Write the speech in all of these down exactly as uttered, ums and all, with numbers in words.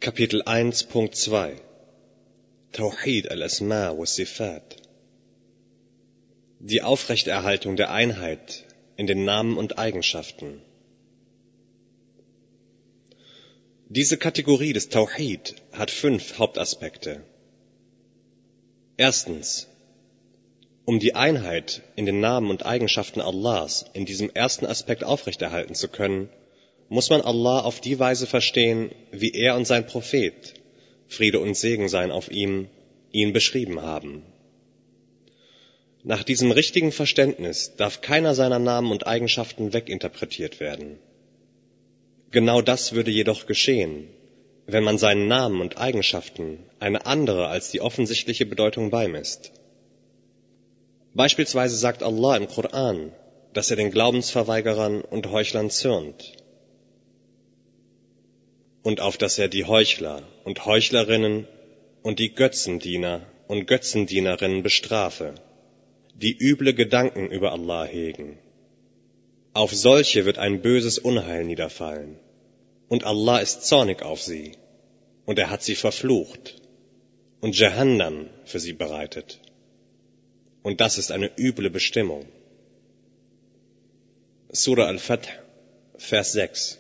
Kapitel eins Punkt zwei Tawhid al-Asma wa Sifat. Die Aufrechterhaltung der Einheit in den Namen und Eigenschaften. Diese Kategorie des Tawhid hat fünf Hauptaspekte. Erstens: Um die Einheit in den Namen und Eigenschaften Allahs in diesem ersten Aspekt aufrechterhalten zu können, muss man Allah auf die Weise verstehen, wie er und sein Prophet, Friede und Segen seien auf ihm, ihn beschrieben haben. Nach diesem richtigen Verständnis darf keiner seiner Namen und Eigenschaften weginterpretiert werden. Genau das würde jedoch geschehen, wenn man seinen Namen und Eigenschaften eine andere als die offensichtliche Bedeutung beimisst. Beispielsweise sagt Allah im Koran, dass er den Glaubensverweigerern und Heuchlern zürnt und auf dass er die Heuchler und Heuchlerinnen und die Götzendiener und Götzendienerinnen bestrafe, die üble Gedanken über Allah hegen. Auf solche wird ein böses Unheil niederfallen, und Allah ist zornig auf sie, und er hat sie verflucht und Jahannam für sie bereitet. Und das ist eine üble Bestimmung. Surah Al-Fath, Vers sechs.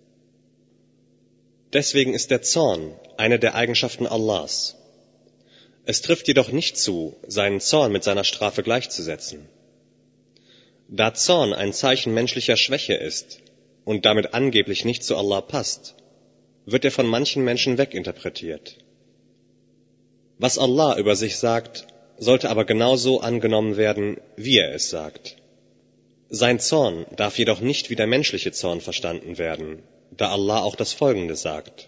Deswegen ist der Zorn eine der Eigenschaften Allahs. Es trifft jedoch nicht zu, seinen Zorn mit seiner Strafe gleichzusetzen. Da Zorn ein Zeichen menschlicher Schwäche ist und damit angeblich nicht zu Allah passt, wird er von manchen Menschen weginterpretiert. Was Allah über sich sagt, sollte aber genauso angenommen werden, wie er es sagt. Sein Zorn darf jedoch nicht wie der menschliche Zorn verstanden werden, da Allah auch das Folgende sagt: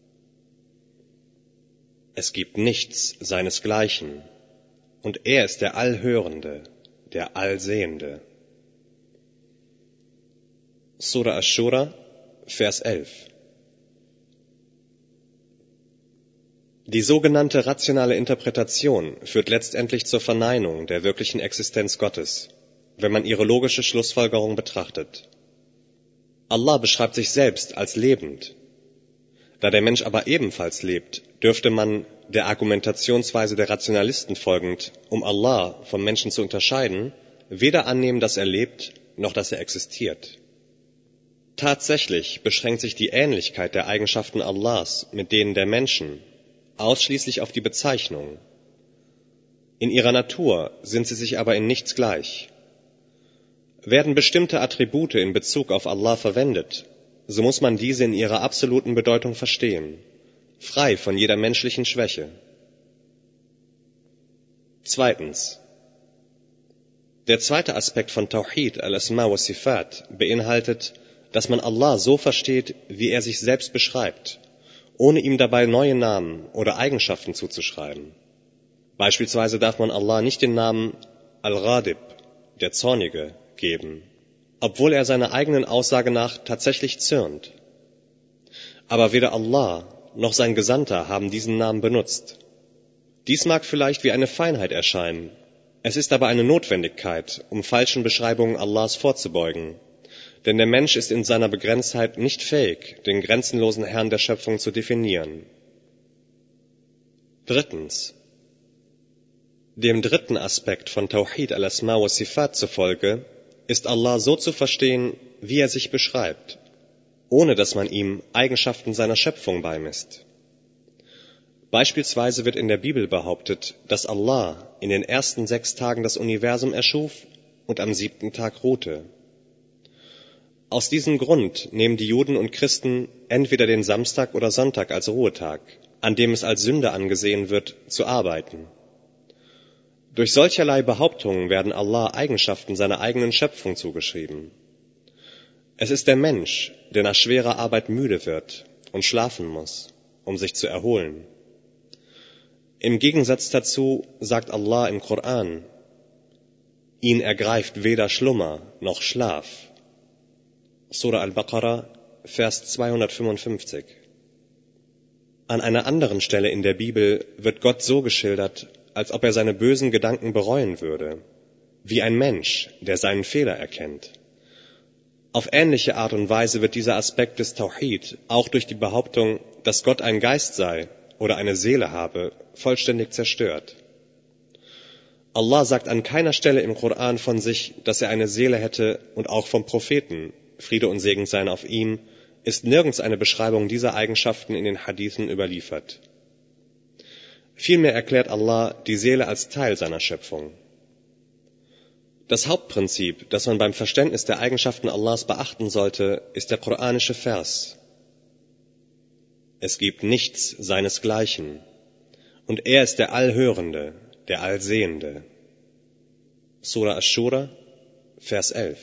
Es gibt nichts seinesgleichen, und er ist der Allhörende, der Allsehende. Surah Ash-Shura, Vers elf. Die sogenannte rationale Interpretation führt letztendlich zur Verneinung der wirklichen Existenz Gottes, wenn man ihre logische Schlussfolgerung betrachtet. Allah beschreibt sich selbst als lebend. Da der Mensch aber ebenfalls lebt, dürfte man, der Argumentationsweise der Rationalisten folgend, um Allah vom Menschen zu unterscheiden, weder annehmen, dass er lebt, noch dass er existiert. Tatsächlich beschränkt sich die Ähnlichkeit der Eigenschaften Allahs mit denen der Menschen ausschließlich auf die Bezeichnung. In ihrer Natur sind sie sich aber in nichts gleich. Werden bestimmte Attribute in Bezug auf Allah verwendet, so muss man diese in ihrer absoluten Bedeutung verstehen, frei von jeder menschlichen Schwäche. Zweitens: Der zweite Aspekt von Tawhid al-Asma wa Sifat beinhaltet, dass man Allah so versteht, wie er sich selbst beschreibt, ohne ihm dabei neue Namen oder Eigenschaften zuzuschreiben. Beispielsweise darf man Allah nicht den Namen Al-Ghadib, der Zornige, geben, obwohl er seiner eigenen Aussage nach tatsächlich zürnt. Aber weder Allah noch sein Gesandter haben diesen Namen benutzt. Dies mag vielleicht wie eine Feinheit erscheinen, es ist aber eine Notwendigkeit, um falschen Beschreibungen Allahs vorzubeugen, denn der Mensch ist in seiner Begrenztheit nicht fähig, den grenzenlosen Herrn der Schöpfung zu definieren. Drittens: Dem dritten Aspekt von Tawhid al-Asma wa Sifat zufolge ist Allah so zu verstehen, wie er sich beschreibt, ohne dass man ihm Eigenschaften seiner Schöpfung beimisst. Beispielsweise wird in der Bibel behauptet, dass Allah in den ersten sechs Tagen das Universum erschuf und am siebten Tag ruhte. Aus diesem Grund nehmen die Juden und Christen entweder den Samstag oder Sonntag als Ruhetag, an dem es als Sünde angesehen wird, zu arbeiten. Durch solcherlei Behauptungen werden Allah Eigenschaften seiner eigenen Schöpfung zugeschrieben. Es ist der Mensch, der nach schwerer Arbeit müde wird und schlafen muss, um sich zu erholen. Im Gegensatz dazu sagt Allah im Koran: Ihn ergreift weder Schlummer noch Schlaf. Surah Al-Baqarah, Vers zweihundertfünfundfünfzig. An einer anderen Stelle in der Bibel wird Gott so geschildert, als ob er seine bösen Gedanken bereuen würde, wie ein Mensch, der seinen Fehler erkennt. Auf ähnliche Art und Weise wird dieser Aspekt des Tauhid auch durch die Behauptung, dass Gott ein Geist sei oder eine Seele habe, vollständig zerstört. Allah sagt an keiner Stelle im Koran von sich, dass er eine Seele hätte, und auch vom Propheten, Friede und Segen seien auf ihm, ist nirgends eine Beschreibung dieser Eigenschaften in den Hadithen überliefert. Vielmehr erklärt Allah die Seele als Teil seiner Schöpfung. Das Hauptprinzip, das man beim Verständnis der Eigenschaften Allahs beachten sollte, ist der koranische Vers: Es gibt nichts seinesgleichen, und er ist der Allhörende, der Allsehende. Surah Ash-Shura, Vers elf.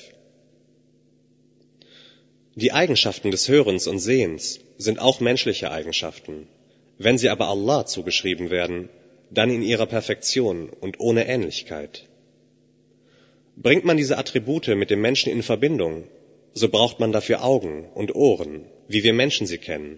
Die Eigenschaften des Hörens und Sehens sind auch menschliche Eigenschaften. Wenn sie aber Allah zugeschrieben werden, dann in ihrer Perfektion und ohne Ähnlichkeit. Bringt man diese Attribute mit dem Menschen in Verbindung, so braucht man dafür Augen und Ohren, wie wir Menschen sie kennen.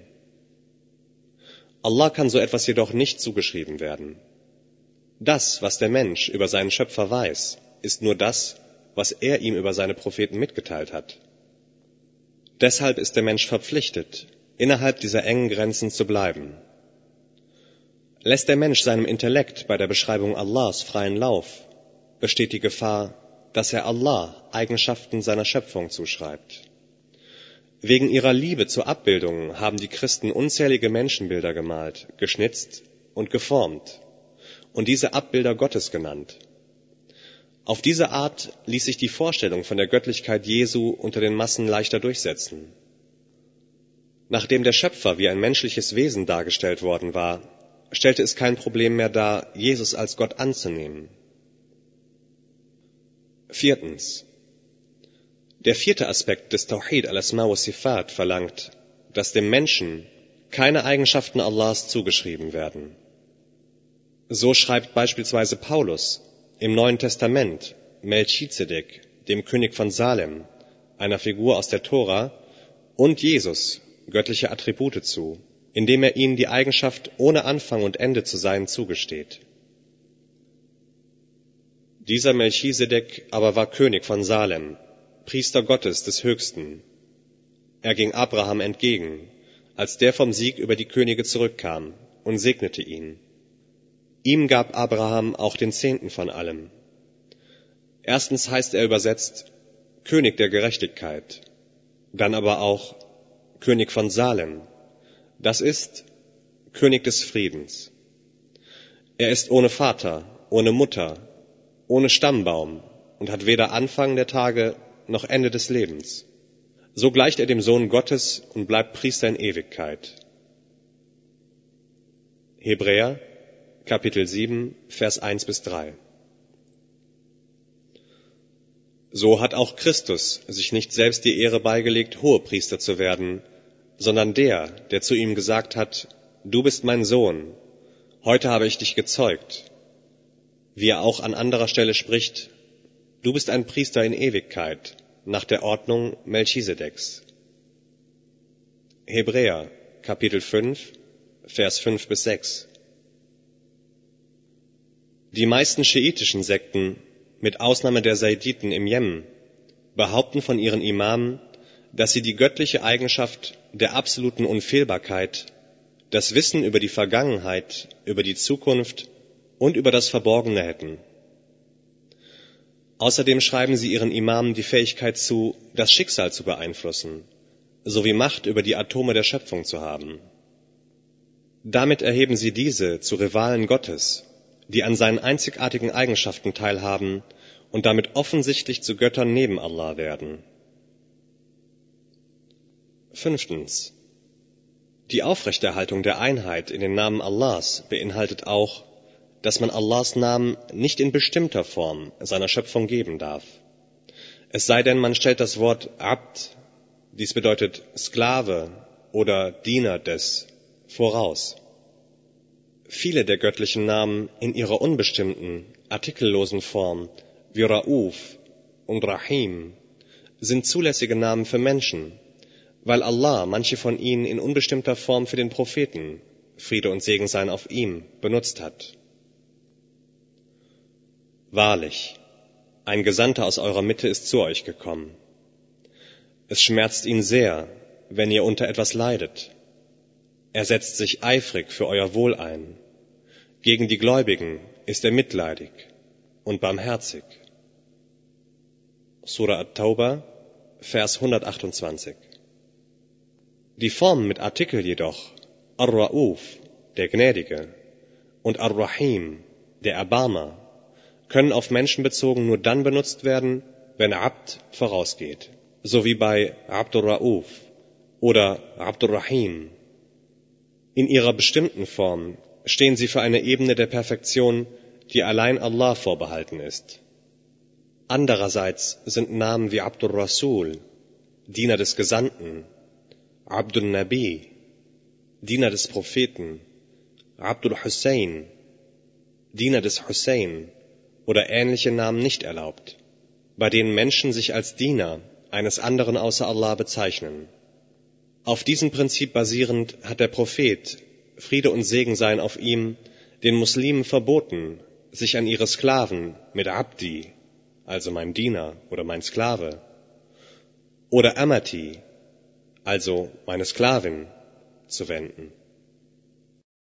Allah kann so etwas jedoch nicht zugeschrieben werden. Das, was der Mensch über seinen Schöpfer weiß, ist nur das, was er ihm über seine Propheten mitgeteilt hat. Deshalb ist der Mensch verpflichtet, innerhalb dieser engen Grenzen zu bleiben. Lässt der Mensch seinem Intellekt bei der Beschreibung Allahs freien Lauf, besteht die Gefahr, dass er Allah Eigenschaften seiner Schöpfung zuschreibt. Wegen ihrer Liebe zu Abbildungen haben die Christen unzählige Menschenbilder gemalt, geschnitzt und geformt und diese Abbilder Gottes genannt. Auf diese Art ließ sich die Vorstellung von der Göttlichkeit Jesu unter den Massen leichter durchsetzen. Nachdem der Schöpfer wie ein menschliches Wesen dargestellt worden war, stellte es kein Problem mehr dar, Jesus als Gott anzunehmen. Viertens. Der vierte Aspekt des Tauhid al-Asma wa Sifat verlangt, dass dem Menschen keine Eigenschaften Allahs zugeschrieben werden. So schreibt beispielsweise Paulus im Neuen Testament Melchizedek, dem König von Salem, einer Figur aus der Tora, und Jesus göttliche Attribute zu, indem er ihnen die Eigenschaft, ohne Anfang und Ende zu sein, zugesteht. Dieser Melchizedek aber war König von Salem, Priester Gottes des Höchsten. Er ging Abraham entgegen, als der vom Sieg über die Könige zurückkam, und segnete ihn. Ihm gab Abraham auch den Zehnten von allem. Erstens heißt er übersetzt König der Gerechtigkeit, dann aber auch König von Salem, das ist König des Friedens. Er ist ohne Vater, ohne Mutter, ohne Stammbaum und hat weder Anfang der Tage noch Ende des Lebens. So gleicht er dem Sohn Gottes und bleibt Priester in Ewigkeit. Hebräer, Kapitel sieben, Vers eins bis drei. So hat auch Christus sich nicht selbst die Ehre beigelegt, Hohepriester zu werden, sondern der, der zu ihm gesagt hat: Du bist mein Sohn, heute habe ich dich gezeugt. Wie er auch an anderer Stelle spricht: Du bist ein Priester in Ewigkeit, nach der Ordnung Melchisedeks. Hebräer, Kapitel fünf, Vers fünf bis sechs. Die meisten schiitischen Sekten, mit Ausnahme der Saiditen im Jemen, behaupten von ihren Imamen, dass sie die göttliche Eigenschaft der absoluten Unfehlbarkeit, das Wissen über die Vergangenheit, über die Zukunft und über das Verborgene hätten. Außerdem schreiben sie ihren Imamen die Fähigkeit zu, das Schicksal zu beeinflussen, sowie Macht über die Atome der Schöpfung zu haben. Damit erheben sie diese zu Rivalen Gottes, die an seinen einzigartigen Eigenschaften teilhaben und damit offensichtlich zu Göttern neben Allah werden. Fünftens. Die Aufrechterhaltung der Einheit in den Namen Allahs beinhaltet auch, dass man Allahs Namen nicht in bestimmter Form seiner Schöpfung geben darf. Es sei denn, man stellt das Wort Abd, dies bedeutet Sklave oder Diener des, voraus. Viele der göttlichen Namen in ihrer unbestimmten, artikellosen Form, wie Rauf und Rahim, sind zulässige Namen für Menschen, weil Allah manche von ihnen in unbestimmter Form für den Propheten, Friede und Segen seien auf ihm, benutzt hat. Wahrlich, ein Gesandter aus eurer Mitte ist zu euch gekommen. Es schmerzt ihn sehr, wenn ihr unter etwas leidet. Er setzt sich eifrig für euer Wohl ein. Gegen die Gläubigen ist er mitleidig und barmherzig. Surah At-Tauba, Vers hundertachtundzwanzig. Die Formen mit Artikel jedoch, Ar-Ra'uf, der Gnädige, und Ar-Rahim, der Erbarmer, können auf Menschen bezogen nur dann benutzt werden, wenn Abd vorausgeht, so wie bei Abdur Ra'uf oder Abdur Rahim. In ihrer bestimmten Form stehen sie für eine Ebene der Perfektion, die allein Allah vorbehalten ist. Andererseits sind Namen wie Abdur Rasul, Diener des Gesandten, Abdul Nabi, Diener des Propheten, Abdul Hussein, Diener des Hussein oder ähnliche Namen nicht erlaubt, bei denen Menschen sich als Diener eines anderen außer Allah bezeichnen. Auf diesem Prinzip basierend hat der Prophet, Friede und Segen seien auf ihm, den Muslimen verboten, sich an ihre Sklaven mit Abdi, also mein Diener oder mein Sklave, oder Amati, also meine Sklavin, zu wenden.